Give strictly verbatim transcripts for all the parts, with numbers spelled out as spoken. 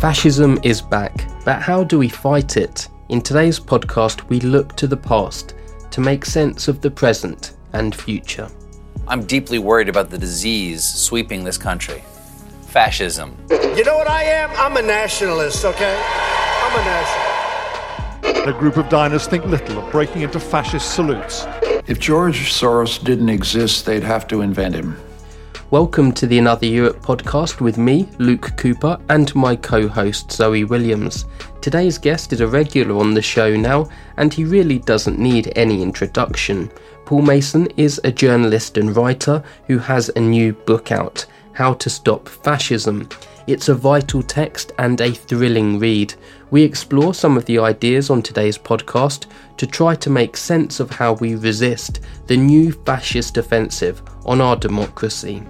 Fascism is back, but how do we fight it? In today's podcast, we look to the past to make sense of the present and future. I'm deeply worried about the disease sweeping this country. Fascism. You know what I am? I'm a nationalist, okay? I'm a nationalist. A group of diners think little of breaking into fascist salutes. If George Soros didn't exist, they'd have to invent him. Welcome to the Another Europe podcast with me, Luke Cooper, and my co-host Zoe Williams. Today's guest is a regular on the show now, and he really doesn't need any introduction. Paul Mason is a journalist and writer who has a new book out, How to Stop Fascism. It's a vital text and a thrilling read. We explore some of the ideas on today's podcast to try to make sense of how we resist the new fascist offensive on our democracy.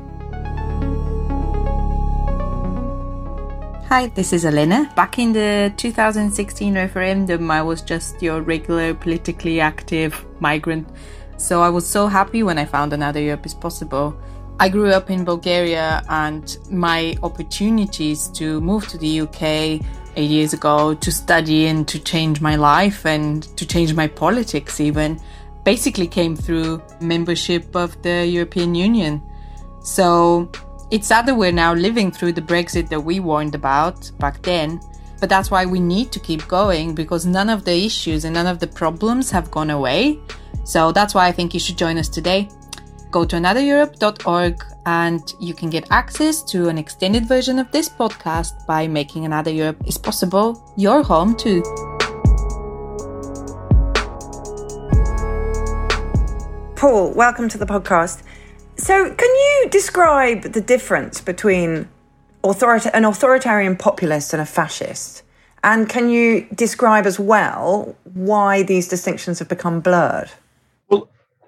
Hi, this is Elena. Back in the two thousand sixteen referendum, I was just your regular politically active migrant. So I was so happy when I found Another Europe is Possible. I grew up in Bulgaria, and my opportunities to move to the U K eight years ago to study and to change my life and to change my politics even basically came through membership of the European Union. So it's sad that we're now living through the Brexit that we warned about back then, but that's why we need to keep going, because none of the issues and none of the problems have gone away. So that's why I think you should join us today. Go to another europe dot org and you can get access to an extended version of this podcast by making Another Europe is Possible your home too. Paul, welcome to the podcast. So can you describe the difference between authorita- an authoritarian populist and a fascist? And can you describe as well why these distinctions have become blurred? Well,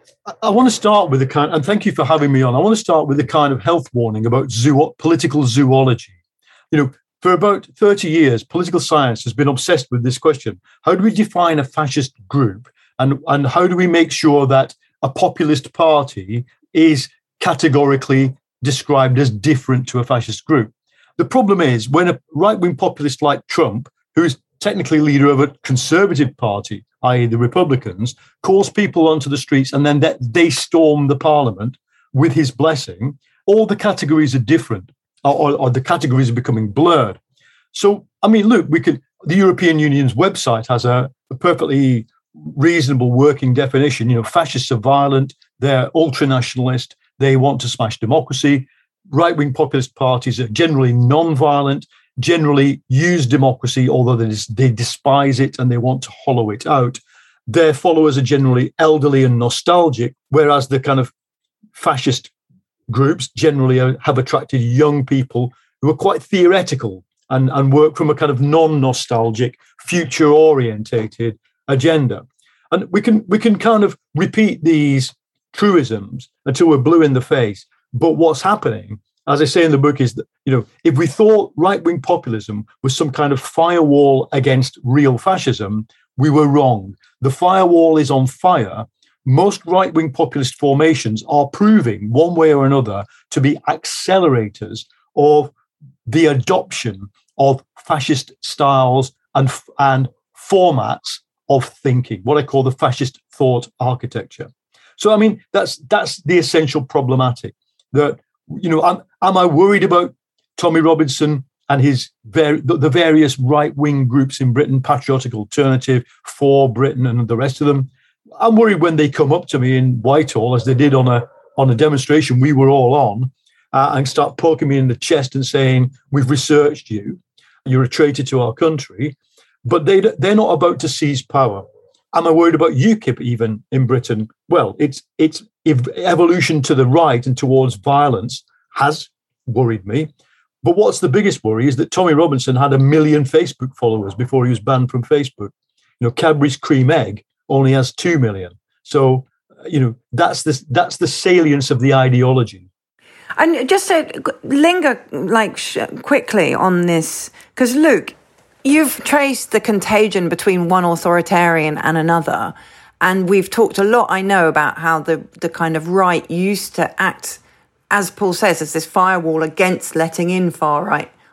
I want to start with the kind, and thank you for having me on. I want to start with the kind of health warning about zoo, political zoology. You know, for about thirty years, political science has been obsessed with this question. How do we define a fascist group? And, and how do we make sure that a populist party is categorically described as different to a fascist group? The problem is when a right-wing populist like Trump, who's technically leader of a conservative party, that is the Republicans, calls people onto the streets and then that they storm the parliament with his blessing, all the categories are different, or, or the categories are becoming blurred. So, I mean, look, we could, the European Union's website has a, a perfectly reasonable working definition. You know, fascists are violent, they're ultra-nationalist, they want to smash democracy. Right-wing populist parties are generally non-violent, generally use democracy, although they, they despise it and they want to hollow it out. Their followers are generally elderly and nostalgic, whereas the kind of fascist groups generally are, have attracted young people who are quite theoretical and, and work from a kind of non-nostalgic, future-orientated agenda. And we can we can kind of repeat these truisms until we're blue in the face. But what's happening, as I say in the book, is that, you know, if we thought right-wing populism was some kind of firewall against real fascism, we were wrong. The firewall is on fire. Most right-wing populist formations are proving, one way or another, to be accelerators of the adoption of fascist styles and, and formats of thinking, what I call the fascist thought architecture. So, I mean, that's that's the essential problematic. That, you know, am, am I worried about Tommy Robinson and his ver- the various right-wing groups in Britain, Patriotic Alternative, For Britain, and the rest of them? I'm worried when they come up to me in Whitehall, as they did on a on a demonstration we were all on, uh, and start poking me in the chest and saying, "We've researched you. You're a traitor to our country." But they they're not about to seize power. Am I worried about UKIP even in Britain? Well, it's it's evolution to the right and towards violence has worried me. But what's the biggest worry is that Tommy Robinson had a million Facebook followers before he was banned from Facebook. You know, Cadbury's Cream Egg only has two million. So, you know, that's the that's the salience of the ideology. And just to linger like sh- quickly on this, because Luke, you've traced the contagion between one authoritarian and another. And we've talked a lot, I know, about how the, the kind of right used to act, as Paul says, as this firewall against letting in far right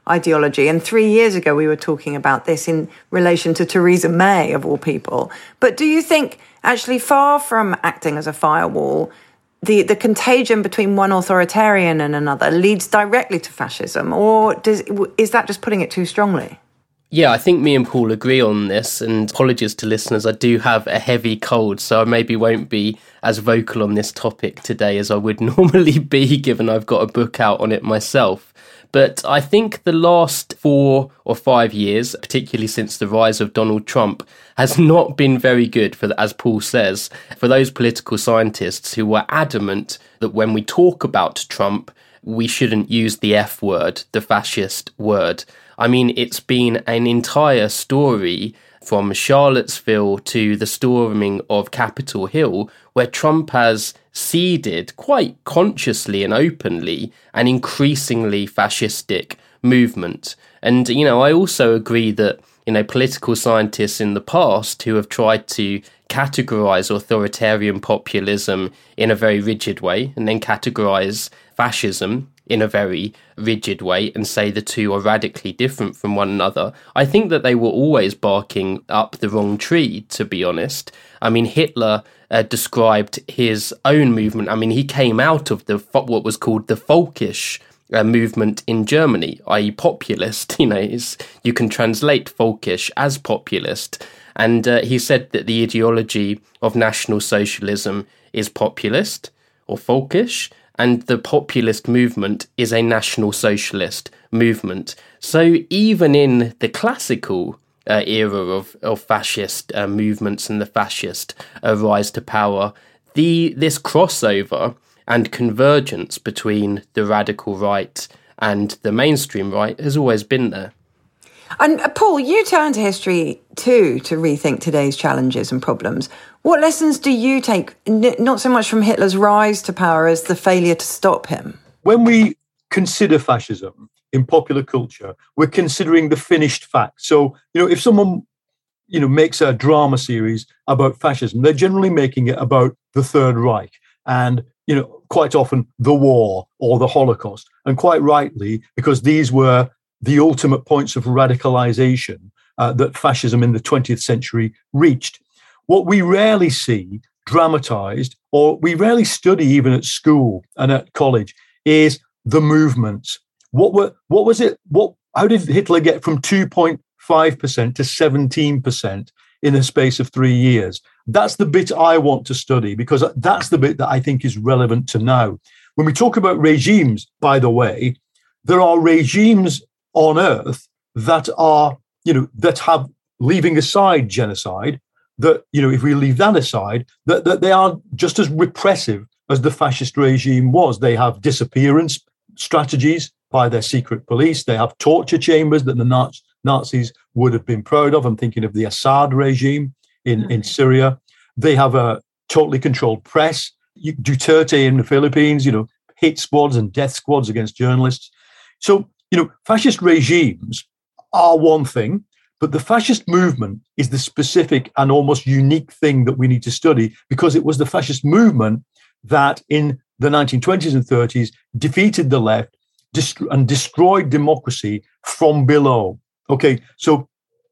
ideology. And three years ago, we were talking about this in relation to Theresa May, of all people. But do you think, actually, far from acting as a firewall, the, the contagion between one authoritarian and another leads directly to fascism? Or does, is that just putting it too strongly? Yeah, I think me and Paul agree on this, and apologies to listeners, I do have a heavy cold, so I maybe won't be as vocal on this topic today as I would normally be, given I've got a book out on it myself. But I think the last four or five years, particularly since the rise of Donald Trump, has not been very good, for, as Paul says, for those political scientists who were adamant that when we talk about Trump, we shouldn't use the F word, the fascist word. I mean, it's been an entire story from Charlottesville to the storming of Capitol Hill, where Trump has seeded quite consciously and openly an increasingly fascistic movement. And, you know, I also agree that, you know, political scientists in the past who have tried to categorize authoritarian populism in a very rigid way and then categorize fascism in a very rigid way and say the two are radically different from one another, I think that they were always barking up the wrong tree, to be honest. I mean, Hitler uh, described his own movement. I mean, he came out of the what was called the Völkisch uh, movement in Germany, that is populist. You know, is, you can translate Völkisch as populist. And uh, he said that the ideology of National Socialism is populist or Völkisch, and the populist movement is a National Socialist movement. So even in the classical uh, era of, of fascist uh, movements and the fascist uh, rise to power, the this crossover and convergence between the radical right and the mainstream right has always been there. And uh, Paul, you turn to history too to rethink today's challenges and problems. What lessons do you take, n- not so much from Hitler's rise to power as the failure to stop him? When we consider fascism in popular culture, we're considering the finished fact. So, you know, if someone, you know, makes a drama series about fascism, they're generally making it about the Third Reich and, you know, quite often the war or the Holocaust. And quite rightly, because these were the ultimate points of radicalization uh, that fascism in the twentieth century reached. What we rarely see dramatized, or we rarely study even at school and at college, is the movements. What were, what was it? What, how did Hitler get from two point five percent to seventeen percent in the space of three years? That's the bit I want to study, because that's the bit that I think is relevant to now. When we talk about regimes, by the way, there are regimes on earth that are, you know, that have, leaving aside genocide, that, you know, if we leave that aside, that, that they are just as repressive as the fascist regime was. They have disappearance strategies by their secret police. They have torture chambers that the Nazis would have been proud of. I'm thinking of the Assad regime in, mm-hmm. in Syria. They have a totally controlled press. Duterte in the Philippines, you know, hate squads and death squads against journalists. So, you know, fascist regimes are one thing, but the fascist movement is the specific and almost unique thing that we need to study, because it was the fascist movement that in the nineteen twenties and thirties defeated the left dest- and destroyed democracy from below. Okay, so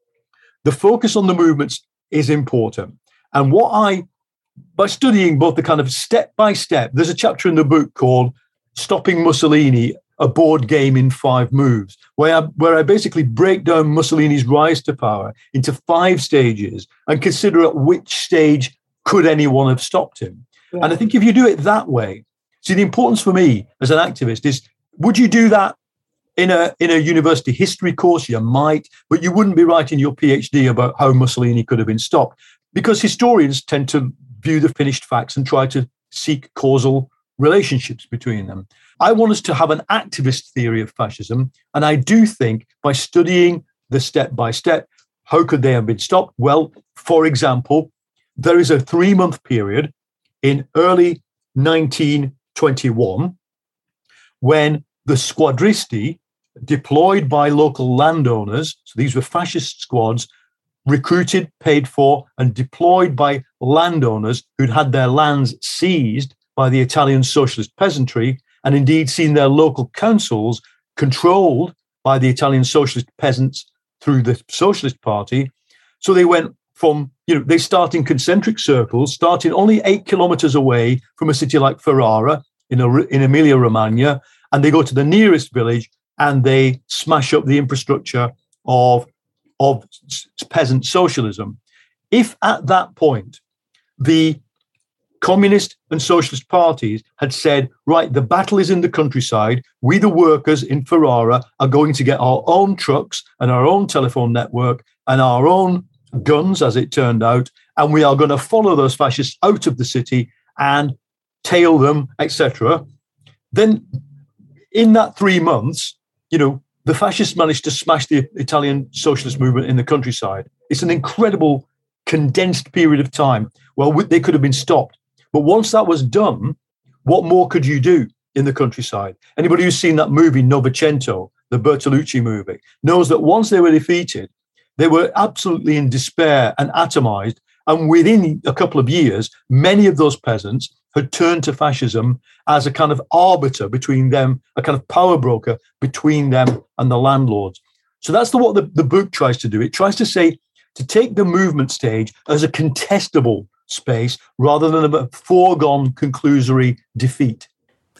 the focus on the movements is important. And what I, by studying both the kind of step by step, there's a chapter in the book called Stopping Mussolini, a board game in five moves, where I, where I basically break down Mussolini's rise to power into five stages and consider at which stage could anyone have stopped him. Yeah. And I think if you do it that way, see, the importance for me as an activist is, would you do that in a in a university history course? You might, but you wouldn't be writing your PhD about how Mussolini could have been stopped, because historians tend to view the finished facts and try to seek causal relationships between them. I want us to have an activist theory of fascism. And I do think by studying the step by step, how could they have been stopped? Well, for example, there is a three month period in early nineteen twenty-one when the squadristi deployed by local landowners, so these were fascist squads, recruited, paid for, and deployed by landowners who'd had their lands seized by the Italian socialist peasantry, and indeed seen their local councils controlled by the Italian socialist peasants through the Socialist Party. So they went from, you know, they start in concentric circles, starting only eight kilometers away from a city like Ferrara in, a, in Emilia-Romagna, and they go to the nearest village and they smash up the infrastructure of, of peasant socialism. If at that point the communist and socialist parties had said, right, the battle is in the countryside, we the workers in Ferrara are going to get our own trucks and our own telephone network and our own guns, as it turned out, and we are going to follow those fascists out of the city and tail them, et cetera. Then in that three months, you know, the fascists managed to smash the Italian socialist movement in the countryside. It's an incredible condensed period of time. Well, they could have been stopped. But once that was done, what more could you do in the countryside? Anybody who's seen that movie, Novecento, the Bertolucci movie, knows that once they were defeated, they were absolutely in despair and atomized. And within a couple of years, many of those peasants had turned to fascism as a kind of arbiter between them, a kind of power broker between them and the landlords. So that's the, what the, the book tries to do. It tries to say, to take the movement stage as a contestable space rather than a foregone conclusory defeat.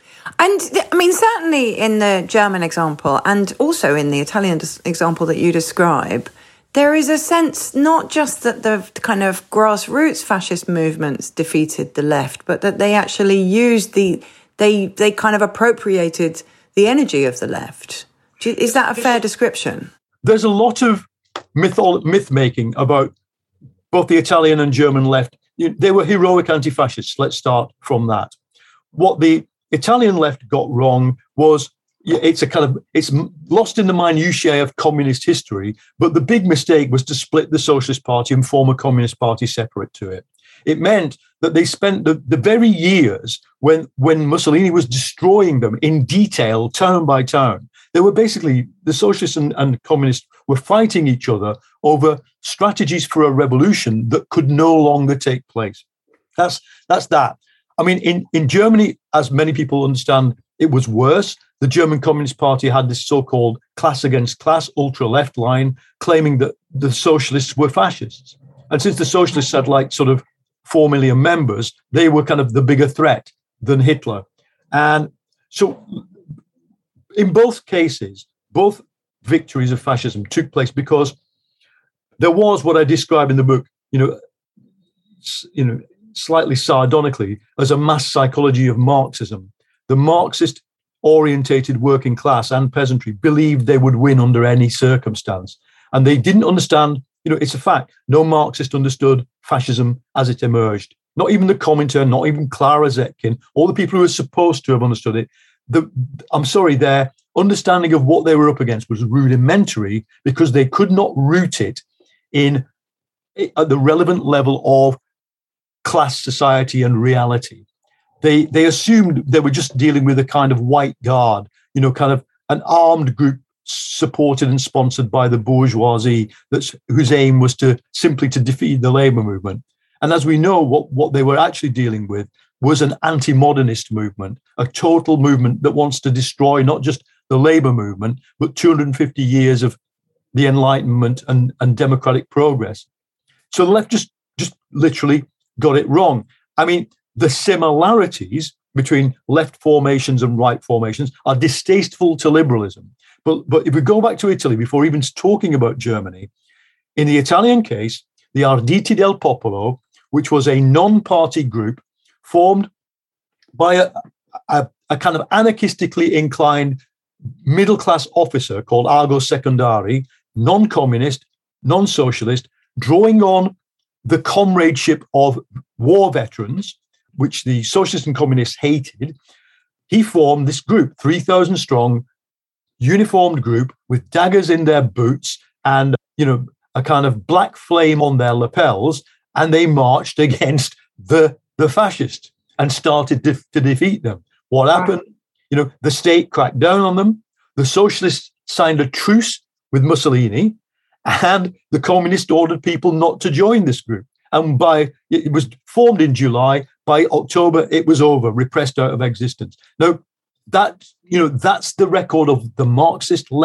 And I mean, certainly in the German example and also in the Italian example that you describe, there is a sense not just that the kind of grassroots fascist movements defeated the left, but that they actually used the, they they kind of appropriated the energy of the left. Is that a fair description? There's a lot of myth myth making about both the Italian and German left. They were heroic anti-fascists. Let's start from that. What the Italian left got wrong was it's a kind of it's lost in the minutiae of communist history. But the big mistake was to split the Socialist Party and form a communist party separate to it. It meant that they spent the, the very years when when Mussolini was destroying them in detail, town by town. They were basically, the socialists and, and communists were fighting each other over strategies for a revolution that could no longer take place. That's that's that. I mean, in, in Germany, as many people understand, it was worse. The German Communist Party had this so-called class against class, ultra-left line, claiming that the socialists were fascists. And since the socialists had like sort of four million members, they were kind of the bigger threat than Hitler. And so in both cases, both victories of fascism took place because there was what I describe in the book, you know, you know, slightly sardonically, as a mass psychology of Marxism. The Marxist-orientated working class and peasantry believed they would win under any circumstance. And they didn't understand, you know, it's a fact, no Marxist understood fascism as it emerged. Not even the Comintern, not even Clara Zetkin, all the people who were supposed to have understood it. The, I'm sorry, their understanding of what they were up against was rudimentary because they could not root it in at the relevant level of class society and reality. They they assumed they were just dealing with a kind of white guard, you know, kind of an armed group supported and sponsored by the bourgeoisie that's whose aim was to simply to defeat the labor movement. And as we know, what, what they were actually dealing with was an anti-modernist movement, a total movement that wants to destroy not just the labor movement, but two hundred fifty years of the Enlightenment and, and democratic progress. So the left just, just literally got it wrong. I mean, the similarities between left formations and right formations are distasteful to liberalism. But, but if we go back to Italy, before even talking about Germany, in the Italian case, the Arditi del Popolo, which was a non-party group formed by a, a, a kind of anarchistically inclined middle-class officer called Ago Secondari, non-communist, non-socialist, drawing on the comradeship of war veterans, which the socialists and communists hated. He formed this group, three thousand strong, uniformed group with daggers in their boots and, you know, a kind of black flame on their lapels, and they marched against the, the fascists and started to, to defeat them. What happened? You know, the state cracked down on them. The socialists signed a truce with Mussolini, and the communists ordered people not to join this group. And by it was formed in July. By October, it was over, repressed out of existence. Now, that you know, that's the record of the Marxist left,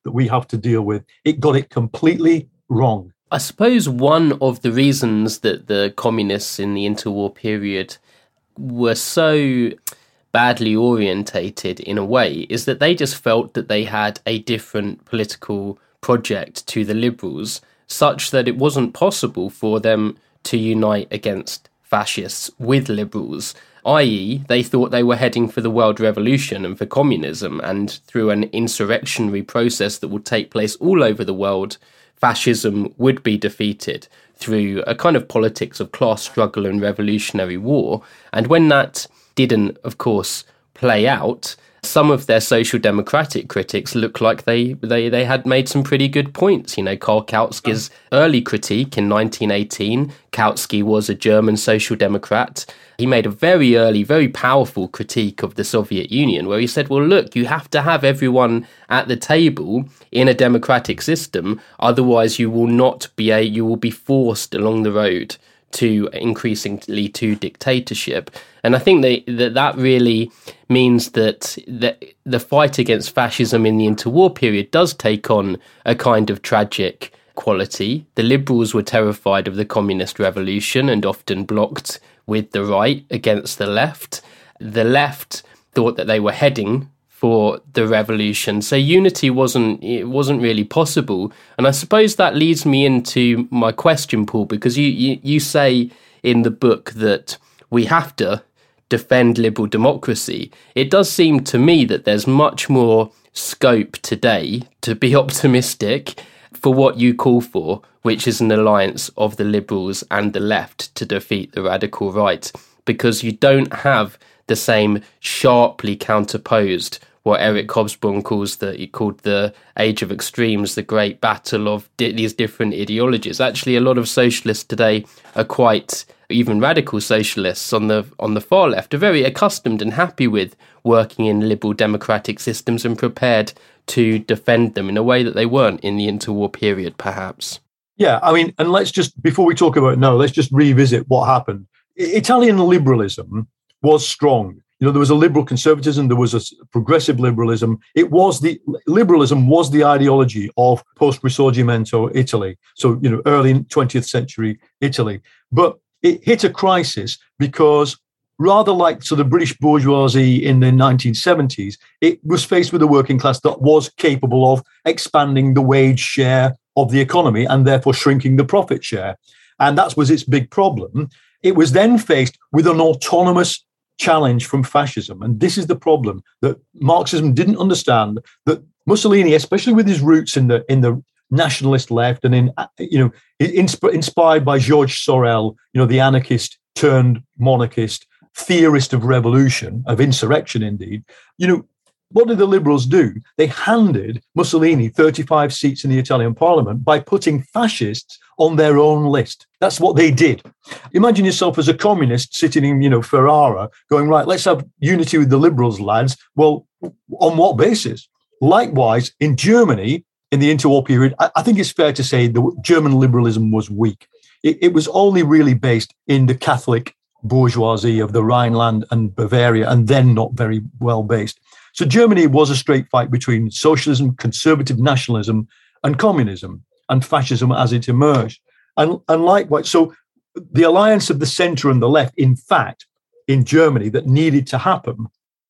that we have to deal with. It got it completely wrong. I suppose one of the reasons that the communists in the interwar period were so badly orientated in a way is that they just felt that they had a different political project to the liberals, such that it wasn't possible for them to unite against fascists with liberals, that is they thought they were heading for the world revolution and for communism, and through an insurrectionary process that would take place all over the world, fascism would be defeated through a kind of politics of class struggle and revolutionary war. And when that didn't, of course, play out, some of their social democratic critics look like they, they, they had made some pretty good points. You know, Karl Kautsky's early critique in nineteen eighteen, Kautsky was a German social democrat. He made a very early, very powerful critique of the Soviet Union, where he said, well, look, you have to have everyone at the table in a democratic system, otherwise you will not be a, you will be forced along the road to increasingly to dictatorship. And I think that that, that really means that, that the fight against fascism in the interwar period does take on a kind of tragic quality. The liberals were terrified of the communist revolution and often blocked with the right against the left. The left thought that they were heading for the revolution. So unity wasn't it wasn't really possible. And I suppose that leads me into my question, Paul, because you, you, you say in the book that we have to defend liberal democracy. It does seem to me that there's much more scope today to be optimistic for what you call for, which is an alliance of the liberals and the left to defeat the radical right, because you don't have the same sharply counterposed, what Eric Hobsbawm calls the he called the age of extremes, the great battle of di- these different ideologies. Actually, a lot of socialists today are quite, even radical socialists on the on the far left, are very accustomed and happy with working in liberal democratic systems and prepared to defend them in a way that they weren't in the interwar period, perhaps. Yeah, I mean, and let's just, before we talk about it now, let's just revisit what happened. Italian liberalism was strong. You know, there was a liberal conservatism, there was a progressive liberalism. It was the, liberalism was the ideology of post-Risorgimento Italy. So, you know, early twentieth century Italy. But it hit a crisis because rather like so the British bourgeoisie in the nineteen seventies, it was faced with a working class that was capable of expanding the wage share of the economy and therefore shrinking the profit share. And that was its big problem. It was then faced with an autonomous challenge from fascism. And this is the problem that Marxism didn't understand, that Mussolini, especially with his roots in the in the nationalist left and in, you know, insp- inspired by Georges Sorel, you know, the anarchist turned monarchist theorist of revolution, of insurrection indeed, you know, what did the liberals do? They handed Mussolini thirty-five seats in the Italian parliament by putting fascists on their own list. That's what they did. Imagine yourself as a communist sitting in, you know, Ferrara going, right, let's have unity with the liberals, lads. Well, on what basis? Likewise, in Germany, in the interwar period, I, I think it's fair to say the German liberalism was weak. It, it was only really based in the Catholic bourgeoisie of the Rhineland and Bavaria, and then not very well based. So Germany was a straight fight between socialism, conservative nationalism, and communism, and fascism as it emerged. And, and likewise, so the alliance of the centre and the left, in fact, in Germany that needed to happen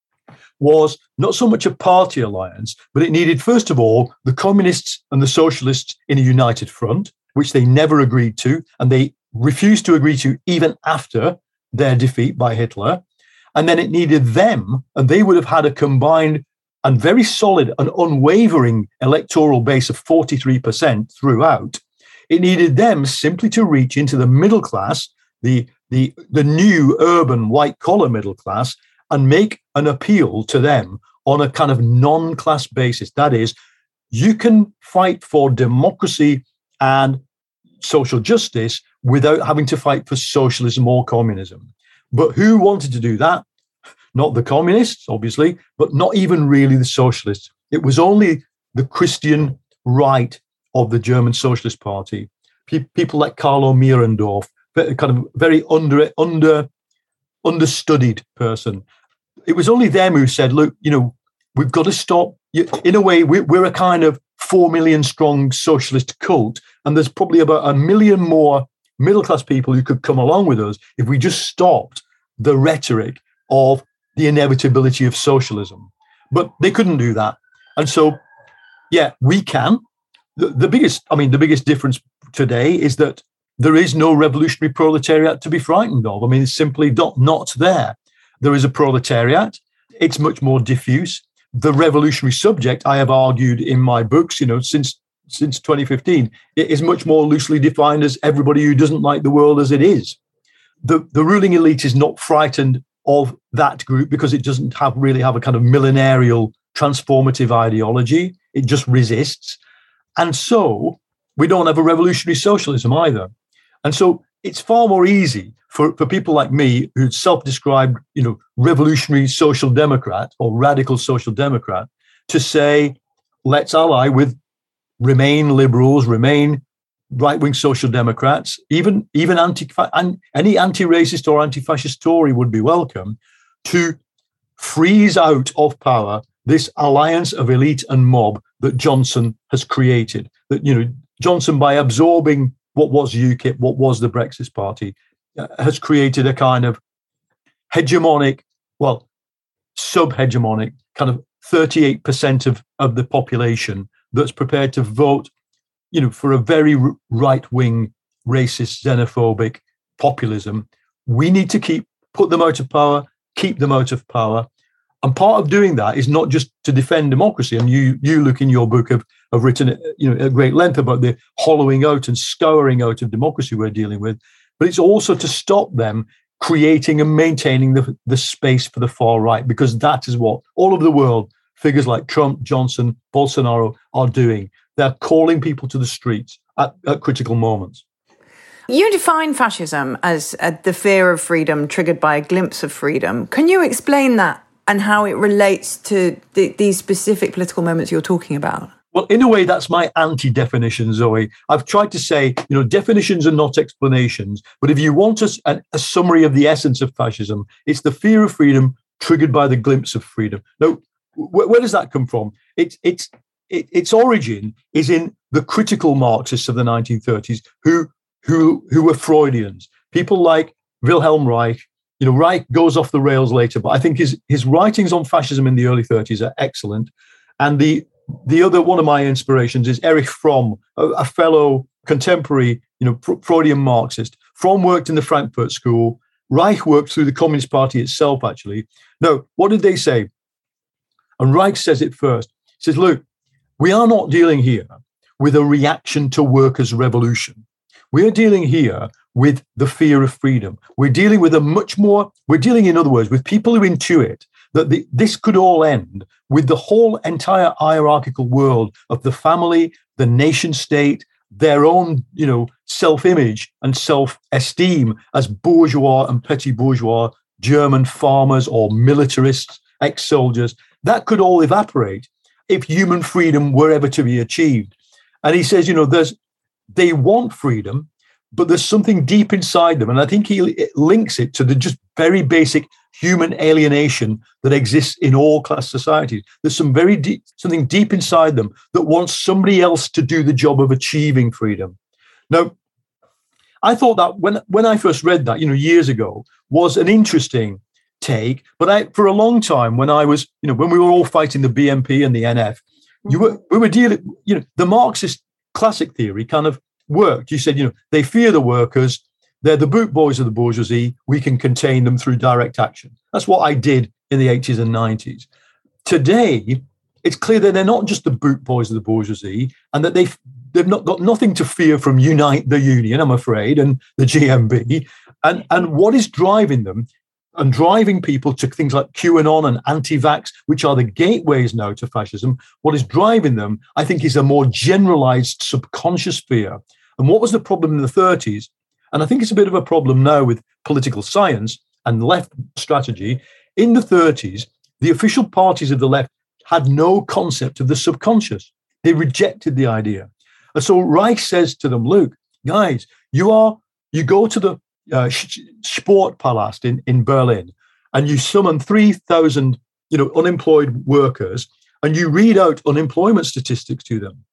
was not so much a party alliance, but it needed, first of all, the communists and the socialists in a united front, which they never agreed to, and they refused to agree to even after their defeat by Hitler. And then it needed them, and they would have had a combined and very solid and unwavering electoral base of forty-three percent throughout. It needed them simply to reach into the middle class, the, the, the new urban white-collar middle class, and make an appeal to them on a kind of non-class basis. That is, you can fight for democracy and social justice without having to fight for socialism or communism. But who wanted to do that? Not the communists, obviously, but not even really the socialists. It was only the Christian right of the German Socialist Party, Pe- people like Carlo Mierendorf, kind of very under, under, understudied person. It was only them who said, look, you know, we've got to stop. In a way, we're a kind of four million strong socialist cult, and there's probably about a million more middle-class people who could come along with us if we just stopped the rhetoric of the inevitability of socialism. But they couldn't do that. And so, yeah, we can. The, the biggest, I mean, the biggest difference today is that there is no revolutionary proletariat to be frightened of. I mean, it's simply not, not there. There is a proletariat. It's much more diffuse. The revolutionary subject, I have argued in my books, you know, since since twenty fifteen, it is much more loosely defined as everybody who doesn't like the world as it is. The, the ruling elite is not frightened of that group because it doesn't have really have a kind of millenarial transformative ideology. It just resists. And so we don't have a revolutionary socialism either. And so it's far more easy for, for people like me who self-described, you know, revolutionary social democrat or radical social democrat to say, let's ally with Remain liberals, Remain right-wing social democrats, even, even anti, any anti-racist or anti-fascist Tory would be welcome to freeze out of power this alliance of elite and mob that Johnson has created. That, you know, Johnson, by absorbing what was UKIP, what was the Brexit Party, uh, has created a kind of hegemonic, well, sub-hegemonic, kind of thirty-eight percent of, of the population that's prepared to vote, you know, for a very r- right-wing, racist, xenophobic populism. We need to keep, put them out of power, keep them out of power. And part of doing that is not just to defend democracy. And you, you look in your book, have, have written, you know, at great length about the hollowing out and scouring out of democracy we're dealing with. But it's also to stop them creating and maintaining the, the space for the far right, because that is what all over the world, figures like Trump, Johnson, Bolsonaro are doing. They're calling people to the streets at, at critical moments. You define fascism as uh, the fear of freedom triggered by a glimpse of freedom. Can you explain that and how it relates to the, these specific political moments you're talking about? Well, in a way, that's my anti-definition, Zoe. I've tried to say, you know, definitions are not explanations. But if you want a, a, a summary of the essence of fascism, it's the fear of freedom triggered by the glimpse of freedom. Now, where, where does that come from? It's it's it, its origin is in the critical Marxists of the nineteen thirties, who who who were Freudians. People like Wilhelm Reich. You know, Reich goes off the rails later, but I think his his writings on fascism in the early thirties are excellent. And the the other one of my inspirations is Erich Fromm, a, a fellow contemporary, you know, Freudian Marxist. Fromm worked in the Frankfurt School. Reich worked through the Communist Party itself, actually. No, what did they say? And Reich says it first. He says, look, we are not dealing here with a reaction to workers' revolution. We are dealing here with the fear of freedom. We're dealing with a much more, we're dealing, in other words, with people who intuit that the, this could all end with the whole entire hierarchical world of the family, the nation state, their own, you know, self-image and self-esteem as bourgeois and petit bourgeois German farmers or militarists, ex-soldiers. That could all evaporate if human freedom were ever to be achieved. And he says, you know, there's they want freedom, but there's something deep inside them. And I think he links it to the just very basic human alienation that exists in all class societies. There's some very deep, something deep inside them that wants somebody else to do the job of achieving freedom. Now, I thought that when, when I first read that, you know, years ago, was an interesting take. But I, for a long time, when I was, you know, when we were all fighting the B M P and the N F, you were, we were dealing, you know, the Marxist classic theory kind of worked. You said, you know, they fear the workers. They're the boot boys of the bourgeoisie. We can contain them through direct action. That's what I did in the eighties and nineties. Today, it's clear that they're not just the boot boys of the bourgeoisie, and that they've they've not got nothing to fear from Unite the Union, I'm afraid, and the G M B. And, and what is driving them and driving people to things like QAnon and anti-vax, which are the gateways now to fascism, what is driving them, I think, is a more generalized subconscious fear. And what was the problem in the thirties? And I think it's a bit of a problem now with political science and left strategy. In the thirties, the official parties of the left had no concept of the subconscious. They rejected the idea. And so Reich says to them, look, guys, you are, you go to the uh, Sportpalast in, in Berlin, and you summon three thousand, you know, unemployed workers, and you read out unemployment statistics to them.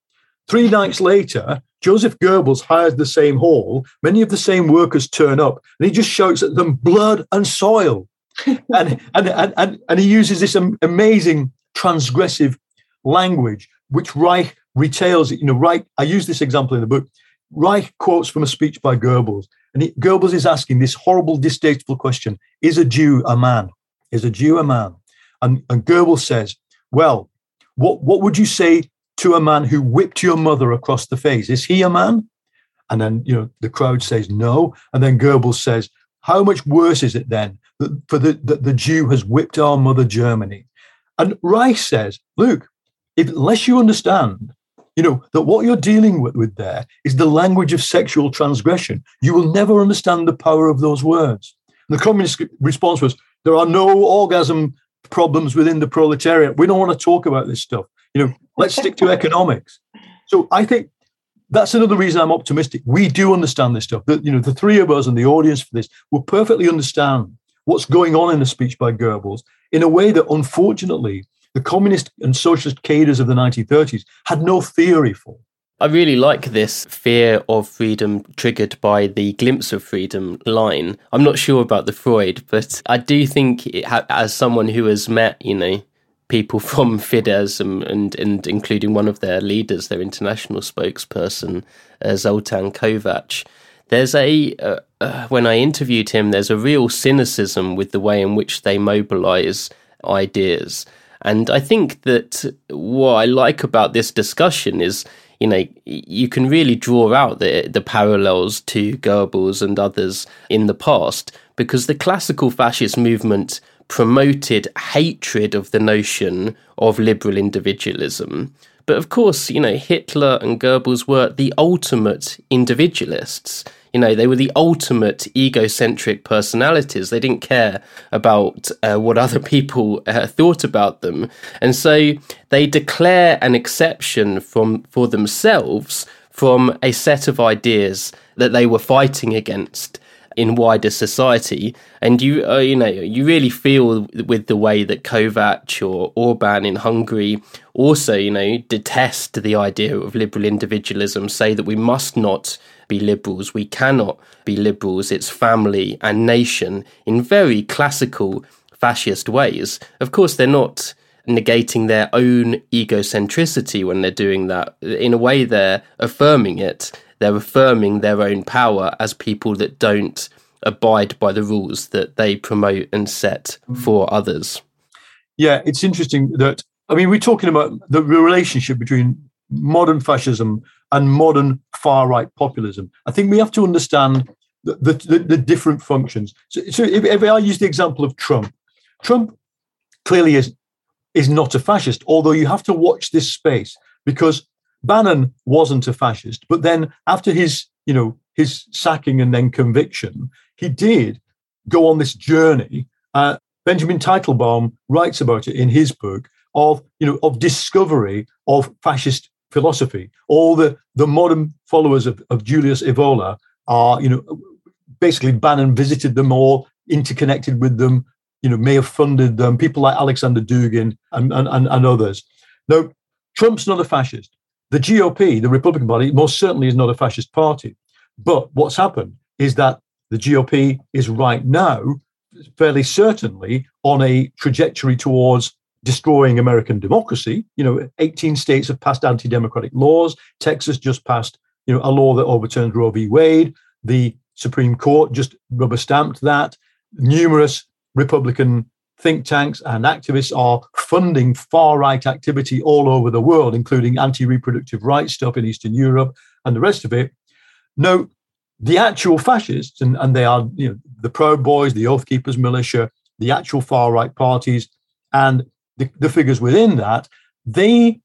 Three nights later, Joseph Goebbels hires the same hall. Many of the same workers turn up, and he just shouts at them, blood and soil. and, and, and, and, and he uses this amazing transgressive language, which Reich retails. You know, Reich, I use this example in the book. Reich quotes from a speech by Goebbels, and he, Goebbels is asking this horrible, distasteful question: is a Jew a man? Is a Jew a man? And, and Goebbels says, well, what, what would you say to a man who whipped your mother across the face? Is he a man? And then, you know, the crowd says no. And then Goebbels says, how much worse is it then that for the, that the Jew has whipped our mother Germany? And Reich says, look, if, unless you understand, you know, that what you're dealing with, with there is the language of sexual transgression, you will never understand the power of those words. And the communist response was, there are no orgasm problems within the proletariat. We don't want to talk about this stuff. You know, let's stick to economics. So I think that's another reason I'm optimistic. We do understand this stuff. That, you know, the three of us and the audience for this will perfectly understand what's going on in the speech by Goebbels in a way that, unfortunately, the communist and socialist cadres of the nineteen thirties had no theory for. I really like this fear of freedom triggered by the glimpse of freedom line. I'm not sure about the Freud, but I do think it ha- as someone who has met, you know, people from Fidesz and, and, and including one of their leaders, their international spokesperson, uh, Zoltan Kovac, there's a, uh, uh, when I interviewed him, there's a real cynicism with the way in which they mobilise ideas. And I think that what I like about this discussion is, you know, you can really draw out the, the parallels to Goebbels and others in the past, because the classical fascist movement promoted hatred of the notion of liberal individualism. But of course, you know, Hitler and Goebbels were the ultimate individualists. You know, they were the ultimate egocentric personalities. They didn't care about uh, what other people uh, thought about them. And so they declare an exception from for themselves from a set of ideas that they were fighting against in wider society. And you, uh, you know, you really feel with the way that Kovac or Orban in Hungary also, you know, detest the idea of liberal individualism, say that we must not be liberals, we cannot be liberals, it's family and nation, in very classical fascist ways. Of course, they're not negating their own egocentricity when they're doing that. In a way, they're affirming it. They're affirming their own power as people that don't abide by the rules that they promote and set for others. Yeah, it's interesting that, I mean, we're talking about the relationship between modern fascism and modern far-right populism. I think we have to understand the, the, the different functions. So, so if, if I use the example of Trump, Trump clearly is, is not a fascist, although you have to watch this space, because Bannon wasn't a fascist, but then after his, you know, his sacking and then conviction, he did go on this journey. Uh, Benjamin Teitelbaum writes about it in his book of, you know, of discovery of fascist philosophy. All the, the modern followers of, of Julius Evola are, you know, basically Bannon visited them all, interconnected with them, you know, may have funded them, people like Alexander Dugin and, and, and, and others. Now, Trump's not a fascist. The G O P, the Republican Party, most certainly is not a fascist party. But what's happened is that the G O P is right now fairly certainly on a trajectory towards destroying American democracy. You know, eighteen states have passed anti-democratic laws. Texas just passed, you know, a law that overturned Roe v. Wade. The Supreme Court just rubber stamped that. Numerous Republican think tanks and activists are funding far-right activity all over the world, including anti-reproductive rights stuff in Eastern Europe and the rest of it. No, the actual fascists, and, and they are, you know, the Proud Boys, the Oath Keepers militia, the actual far-right parties, and the, the figures within that, they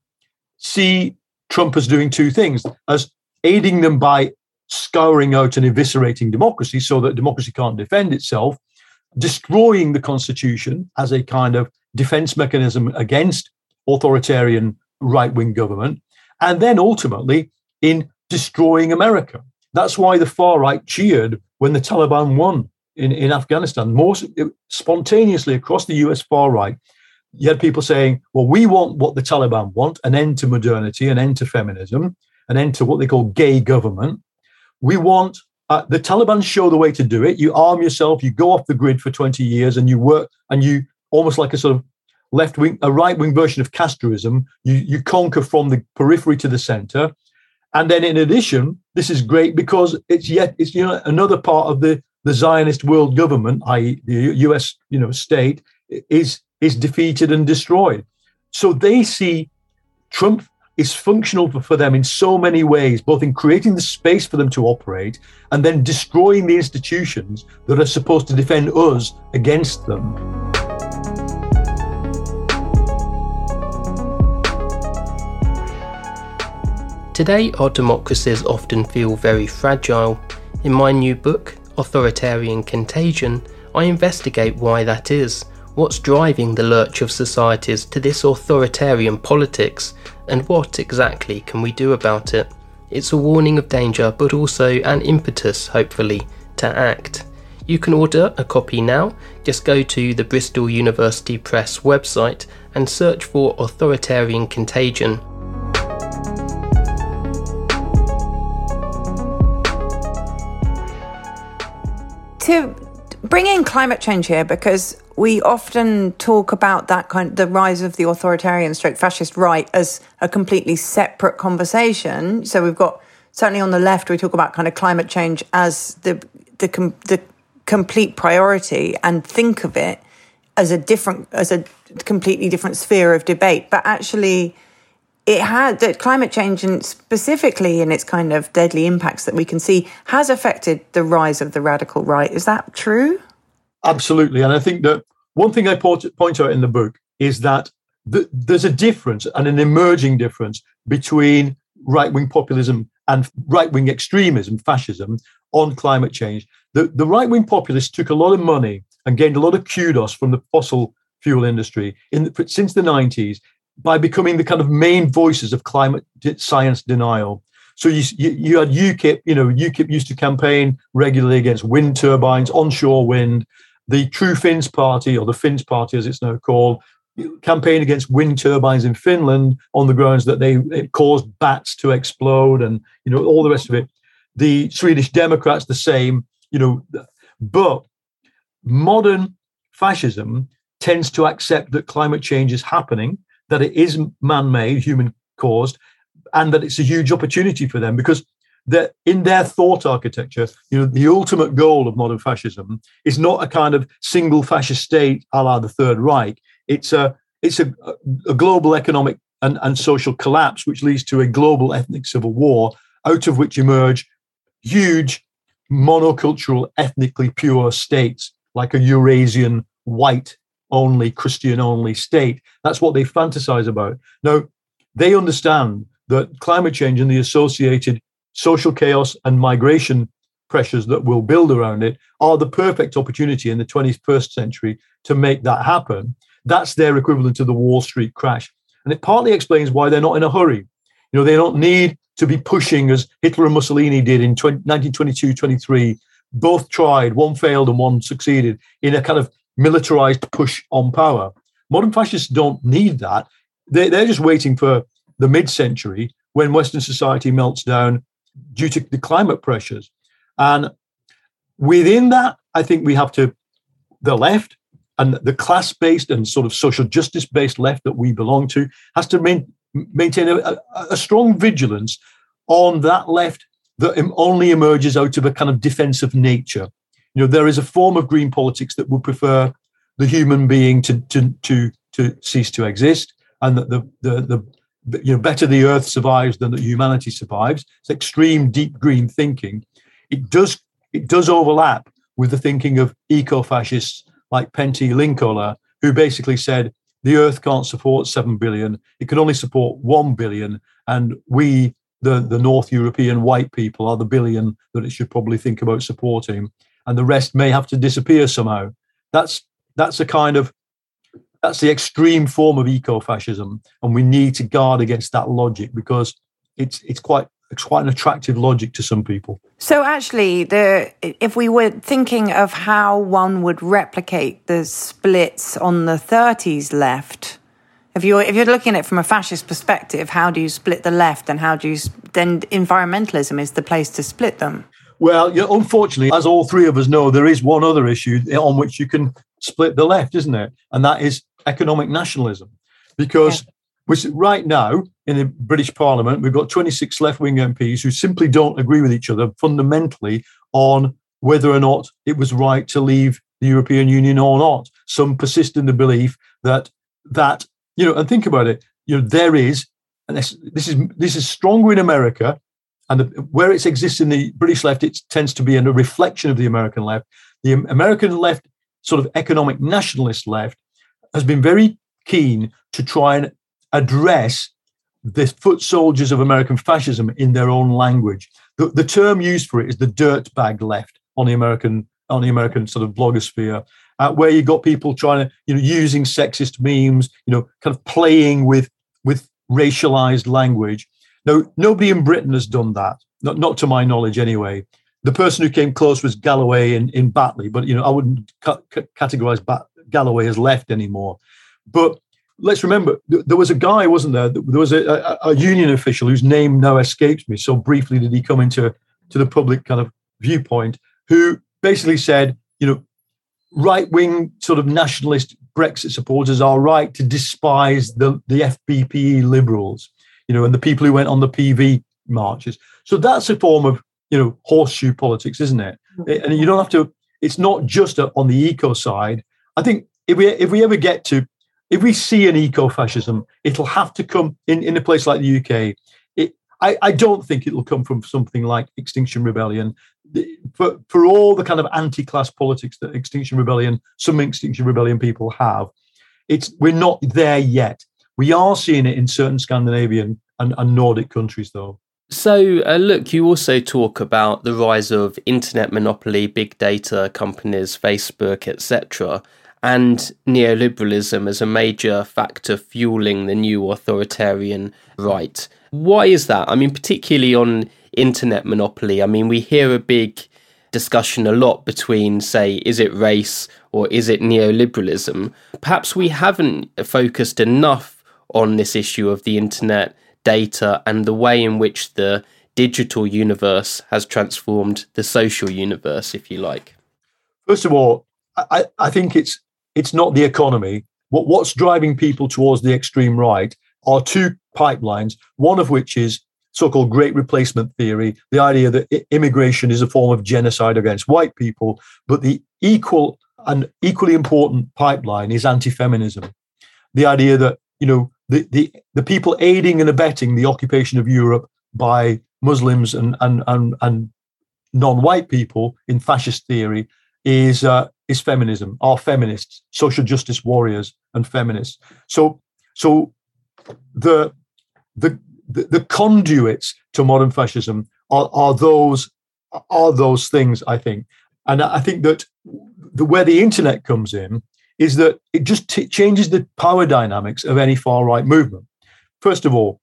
see Trump as doing two things, as aiding them by scouring out and eviscerating democracy so that democracy can't defend itself, destroying the Constitution as a kind of defense mechanism against authoritarian right-wing government, and then ultimately in destroying America. That's why the far right cheered when the Taliban won in, in Afghanistan. Most spontaneously across the U S far right, you had people saying, well, we want what the Taliban want, an end to modernity, an end to feminism. an end to what they call gay government. We want, uh, the Taliban show the way to do it. You arm yourself, you go off the grid for twenty years and you work, and you almost like a sort of left wing, a right wing version of Castroism, you, you conquer from the periphery to the center. And then in addition, this is great because it's yet, it's, you know, another part of the, the Zionist world government, that is the U S, you know, state is, is defeated and destroyed. So they see Trump is functional for them in so many ways, both in creating the space for them to operate and then destroying the institutions that are supposed to defend us against them. Today, our democracies often feel very fragile. In my new book, Authoritarian Contagion, I investigate why that is, what's driving the lurch of societies to this authoritarian politics, and what exactly can we do about it. It's a warning of danger, but also an impetus, hopefully, to act. You can order a copy now. Just go to the Bristol University Press website and search for Authoritarian Contagion. To bring in climate change here, because we often talk about that kind of the rise of the authoritarian stroke fascist right as a completely separate conversation. So we've got, certainly on the left, we talk about kind of climate change as the the com, the complete priority and think of it as a different, as a completely different sphere of debate. But actually, it had that climate change, and specifically in its kind of deadly impacts that we can see, has affected the rise of the radical right. Is that true? Absolutely. And I think that one thing I point out in the book is that the, there's a difference, and an emerging difference, between right-wing populism and right-wing extremism, fascism, on climate change. The, the right-wing populists took a lot of money and gained a lot of kudos from the fossil fuel industry in the, since the nineties, by becoming the kind of main voices of climate science denial. So you, you, you had UKIP, you know, UKIP used to campaign regularly against wind turbines, onshore wind. The True Finns Party, or the Finns Party as it's now called, campaigned against wind turbines in Finland on the grounds that they it caused bats to explode, and, you know, all the rest of it. The Swedish Democrats, the same, you know, but modern fascism tends to accept that climate change is happening, that it is man-made, human-caused, and that it's a huge opportunity for them, because that in their thought architecture, you know, the ultimate goal of modern fascism is not a kind of single fascist state a la the Third Reich. It's a it's a, a global economic and, and social collapse, which leads to a global ethnic civil war, out of which emerge huge monocultural, ethnically pure states, like a Eurasian white only, Christian only state. That's what they fantasize about. Now, they understand that climate change and the associated social chaos and migration pressures that will build around it are the perfect opportunity in the twenty-first century to make that happen. That's their equivalent to the Wall Street crash. And it partly explains why they're not in a hurry. You know, they don't need to be pushing as Hitler and Mussolini did in nineteen twenty-two twenty-three. Both tried, one failed and one succeeded, in a kind of militarized push on power. Modern fascists don't need that. They, they're just waiting for the mid-century, when Western society melts down due to the climate pressures. And within that, I think we have to, the left and the class-based and sort of social justice-based left that we belong to, has to main, maintain a, a, a strong vigilance on that left that only emerges out of a kind of defensive nature. You know, there is a form of green politics that would prefer the human being to to to, to cease to exist, and that the, the the you know better the earth survives than that humanity survives. It's extreme deep green thinking. It does it does overlap with the thinking of eco-fascists like Pentti Linkola, who basically said the earth can't support seven billion, it can only support one billion, and we, the, the North European white people, are the billion that it should probably think about supporting. And the rest may have to disappear somehow. That's that's a kind of that's the extreme form of eco-fascism, and we need to guard against that logic, because it's it's quite it's quite an attractive logic to some people. So actually, the if we were thinking of how one would replicate the splits on the thirties left, If you're if you're looking at it from a fascist perspective, how do you split the left, and how do you then environmentalism is the place to split them? Well, you know, unfortunately, as all three of us know, there is one other issue on which you can split the left, isn't it? And that is economic nationalism. Because yeah. which right now in the British Parliament, we've got twenty-six left-wing M Ps who simply don't agree with each other fundamentally on whether or not it was right to leave the European Union or not. Some persist in the belief that that you know, and think about it. You know, there is, and this, this is this is stronger in America. And the, where it exists in the British left, it tends to be a reflection of the American left. The American left, sort of economic nationalist left, has been very keen to try and address the foot soldiers of American fascism in their own language. The, the term used for it is the dirtbag left on the American on the American sort of blogosphere, uh, where you got people trying to, you know, using sexist memes, you know, kind of playing with with racialized language. Now, nobody in Britain has done that, not, not to my knowledge anyway. The person who came close was Galloway in, in Batley, but, you know, I wouldn't ca- ca- categorize Bat- Galloway as left anymore. But let's remember, th- there was a guy, wasn't there? There was a, a, a union official whose name now escapes me. So briefly did he come into to the public kind of viewpoint, who basically said, you know, right-wing sort of nationalist Brexit supporters are right to despise the, the F B P E liberals, you know, and the people who went on the P V marches. So that's a form of, you know, horseshoe politics, isn't it? And you don't have to, it's not just a, on the eco side. I think if we if we ever get to, if we see an eco-fascism, it'll have to come in, in a place like the U K. It, I, I don't think it'll come from something like Extinction Rebellion. For, for all the kind of anti-class politics that Extinction Rebellion, some Extinction Rebellion people have, it's we're not there yet. We are seeing it in certain Scandinavian and, and Nordic countries, though. So, uh, look, you also talk about the rise of internet monopoly, big data companies, Facebook, et cetera, and neoliberalism as a major factor fueling the new authoritarian right. Why is that? I mean, particularly on internet monopoly, I mean, we hear a big discussion a lot between, say, is it race or is it neoliberalism? Perhaps we haven't focused enough on this issue of the internet, data, and the way in which the digital universe has transformed the social universe, if you like. First of all, I, I think it's it's not the economy. What, what's driving people towards the extreme right are two pipelines, one of which is so-called great replacement theory, the idea that immigration is a form of genocide against white people, but the equal and equally important pipeline is anti-feminism. The idea that, you know, the, the, the people aiding and abetting the occupation of Europe by Muslims and, and, and, and non-white people in fascist theory is uh, is feminism, are feminists, social justice warriors and feminists. So so the the the, the conduits to modern fascism are, are those are those things, I think. And I think that the where the internet comes in is that it just t- changes the power dynamics of any far-right movement. First of all,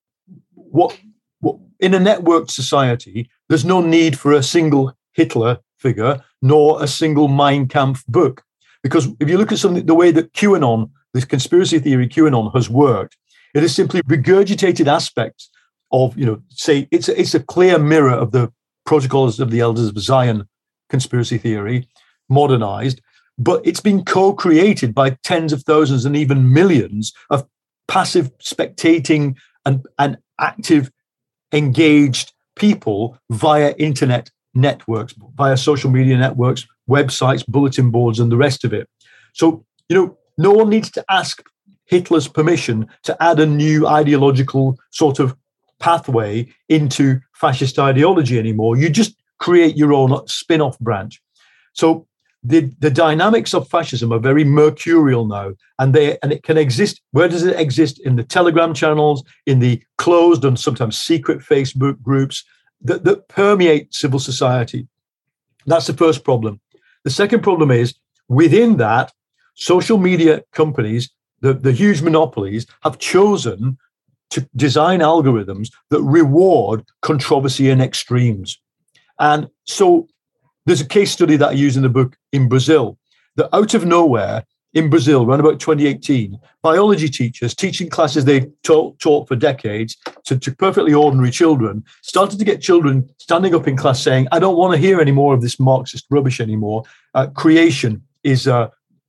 what, what in a networked society, there's no need for a single Hitler figure nor a single Mein Kampf book. Because if you look at something, the way that QAnon, this conspiracy theory QAnon has worked, it is simply regurgitated aspects of, you know, say, it's a, it's a clear mirror of the protocols of the Elders of Zion conspiracy theory, modernized, but it's been co-created by tens of thousands and even millions of passive spectating and, and active engaged people via internet networks, via social media networks, websites, bulletin boards, and the rest of it. So, you know, no one needs to ask Hitler's permission to add a new ideological sort of pathway into fascist ideology anymore. You just create your own spin-off branch. So the, the dynamics of fascism are very mercurial now, and they and it can exist. Where does it exist? In the Telegram channels, in the closed and sometimes secret Facebook groups that, that permeate civil society. That's the first problem. The second problem is, within that, social media companies, the, the huge monopolies, have chosen to design algorithms that reward controversy and extremes. And so there's a case study that I use in the book in Brazil, that out of nowhere, in Brazil around about twenty eighteen, biology teachers teaching classes they taught, taught for decades to, to perfectly ordinary children started to get children standing up in class saying, I don't want to hear any more of this Marxist rubbish anymore. Uh, creation is, uh,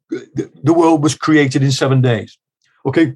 the world was created in seven days. Okay,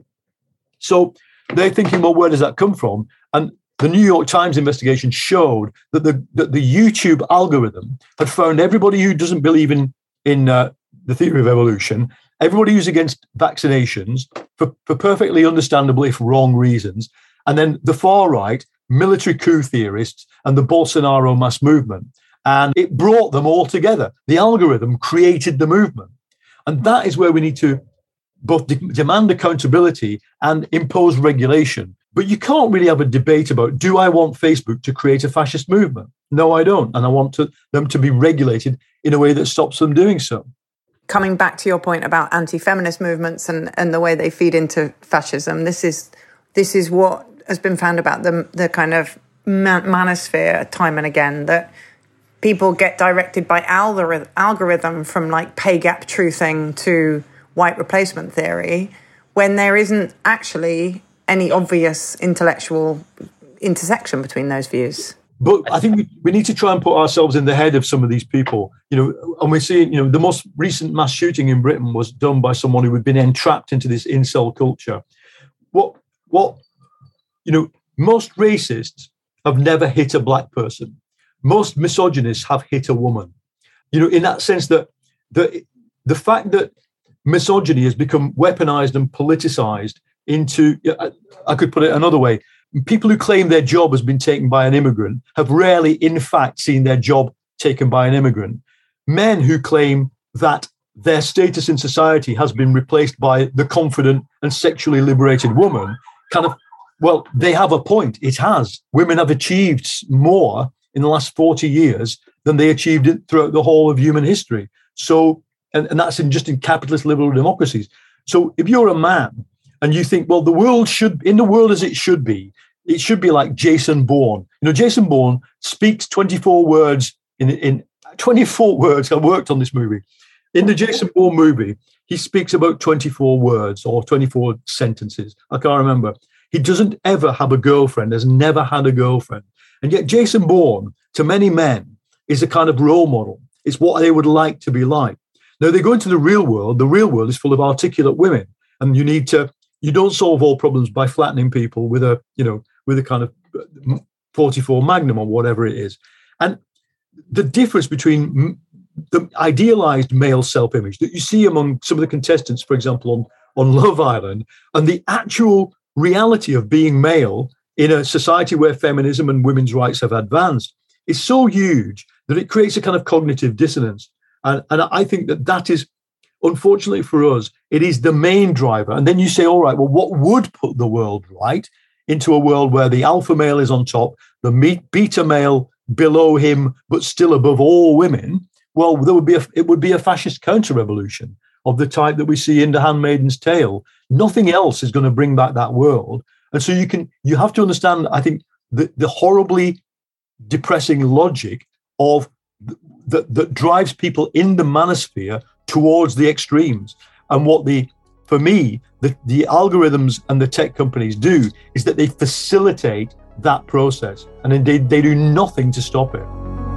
so they're thinking, well, where does that come from? And the New York Times investigation showed that the that the YouTube algorithm had found everybody who doesn't believe in, in uh, the theory of evolution, everybody who's against vaccinations for, for perfectly understandable, if wrong, reasons, and then the far right, military coup theorists, and the Bolsonaro mass movement. And it brought them all together. The algorithm created the movement. And that is where we need to both de- demand accountability and impose regulation. But you can't really have a debate about, do I want Facebook to create a fascist movement? No, I don't. And I want to, them to be regulated in a way that stops them doing so. Coming back to your point about anti-feminist movements and, and the way they feed into fascism, this is this is what has been found about the, the kind of man- manosphere time and again, that people get directed by algorithm, algorithm from like pay gap truthing to white replacement theory, when there isn't actually any obvious intellectual intersection between those views. But I think we, we need to try and put ourselves in the head of some of these people, you know, and we're seeing, you know, the most recent mass shooting in Britain was done by someone who had been entrapped into this incel culture. What, what, you know, most racists have never hit a black person. Most misogynists have hit a woman, you know, in that sense that the, the fact that misogyny has become weaponized and politicized into, I could put it another way, people who claim their job has been taken by an immigrant have rarely, in fact, seen their job taken by an immigrant. Men who claim that their status in society has been replaced by the confident and sexually liberated woman, kind of, well, they have a point. It has. Women have achieved more in the last forty years than they achieved it throughout the whole of human history. So, and, and that's in just in capitalist liberal democracies. So if you're a man and you think, well, the world should, in the world as it should be, it should be like Jason Bourne. You know, Jason Bourne speaks twenty-four words in, in twenty-four words. I worked on this movie. In the Jason Bourne movie, he speaks about twenty-four words or twenty-four sentences. I can't remember. He doesn't ever have a girlfriend, has never had a girlfriend. And yet Jason Bourne, to many men, is a kind of role model. It's what they would like to be like. Now, they go into the real world. The real world is full of articulate women. And you need to, you don't solve all problems by flattening people with a, you know, with a kind of forty-four Magnum or whatever it is. And the difference between the idealized male self-image that you see among some of the contestants, for example, on, on Love Island, and the actual reality of being male in a society where feminism and women's rights have advanced is so huge that it creates a kind of cognitive dissonance. And, and I think that that is, unfortunately for us, it is the main driver. And then you say, all right, well, what would put the world right into a world where the alpha male is on top, the beta male below him, but still above all women? Well, there would be a, it would be a fascist counter-revolution of the type that we see in The Handmaid's Tale. Nothing else is going to bring back that world. And so you can, you have to understand, I think, the, the horribly depressing logic of that that drives people in the manosphere towards the extremes. And what the, for me, the, the algorithms and the tech companies do is that they facilitate that process, and indeed they do nothing to stop it.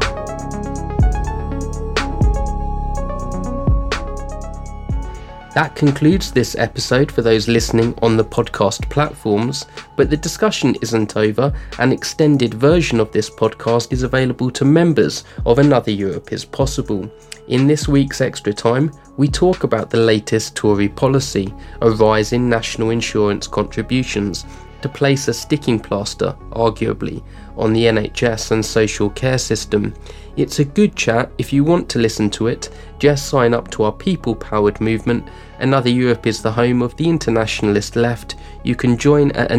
That concludes this episode for those listening on the podcast platforms, but the discussion isn't over. An extended version of this podcast is available to members of Another Europe is Possible. In this week's Extra Time, we talk about the latest Tory policy, a rise in national insurance contributions, to place a sticking plaster, arguably, on the N H S and social care system. It's a good chat. If you want to listen to it, just sign up to our people-powered movement. Another Europe is the home of the internationalist left. You can join at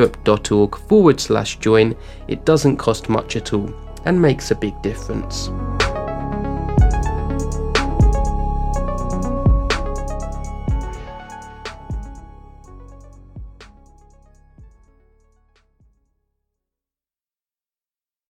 anothereurope.org forward slash join. It doesn't cost much at all and makes a big difference.